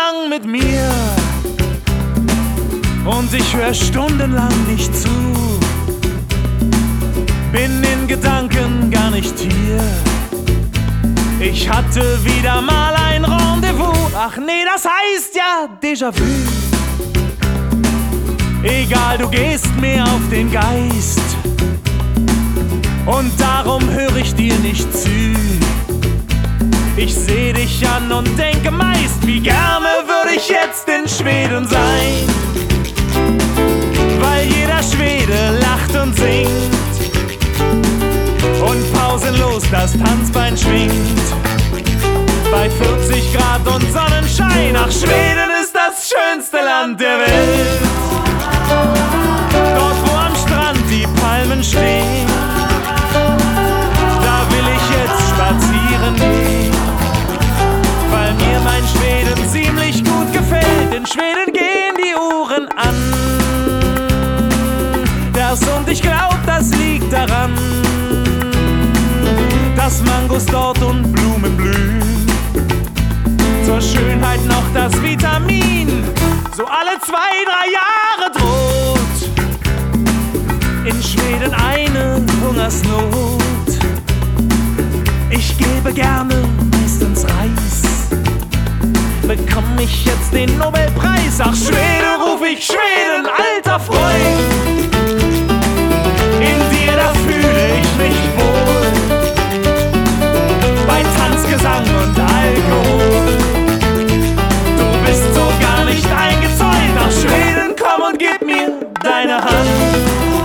lang mit mir und ich hör stundenlang nicht zu. Bin in Gedanken gar nicht hier. Ich hatte wieder mal ein Rendezvous. Ach nee, das heißt ja Déjà-vu. Egal, du gehst mir auf den Geist und darum höre ich dir nicht zu. Ich seh dich an und denke meist, wie gerne würde ich jetzt in Schweden sein, weil jeder Schwede lacht und singt und pausenlos das Tanzbein schwingt. Bei 40 Grad und Sonnenschein, ach, Schweden ist das schönste Land der Welt. Dort, wo am Strand die Palmen stehen, da will ich jetzt spazieren gehen, weil mir mein Schweden ziemlich gut gefällt. In Schweden gehen die Uhren an, und ich glaub, das liegt daran, dass Mangos dort und Blumen blühen. Zur Schönheit noch das Vitamin, so alle 2, 3 Jahre droht in Schweden eine Hungersnot. Ich gebe gerne meistens Reis, bekomm ich jetzt den Nobelpreis. Ach, Schweden, ruf ich Schweden, alter Freund. In dir, da fühle ich mich wohl, bei Tanzgesang und Alkohol. Du bist so gar nicht eingezäunt. Nach Schweden, komm und gib mir deine Hand.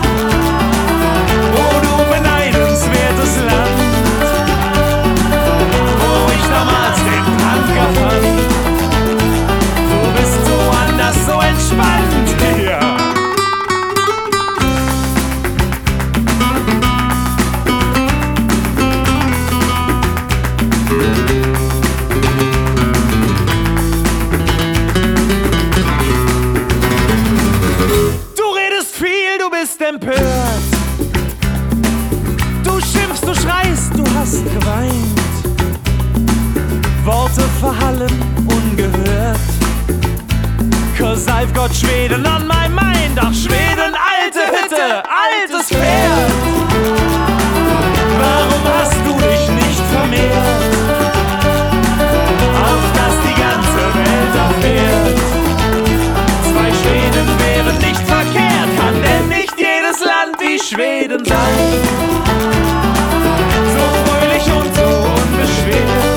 Oh, du beneidenswertes Land, wo ich damals den Tanker fand. Du bist so anders, so entspannt, ja. Empört. Du schimpfst, du schreist, du hast geweint. Worte verhallen ungehört. 'Cause I've got Schweden on my mind. Ach, Schweden, alte Hütte, altes Pferd. Warum hast du dich nicht vermehrt, auf dass die ganze Welt erfährt? 2 Schweden wären nicht verkehrt. Kann denn nicht jedes Land wie Schweden sein? So fröhlich und so unbeschwert.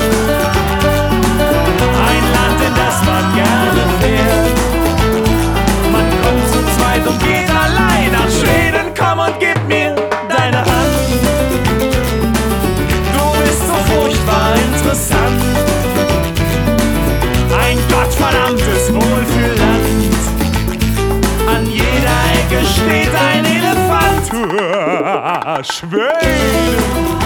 Ein Land, in das man gerne fährt. Man kommt zu zweit und geht allein. Nach Schweden, komm und gib mir deine Hand. Du bist so furchtbar interessant. Ein gottverdammtes Wohlfühlland. An jeder Ecke steht ein Elefant. Schweden.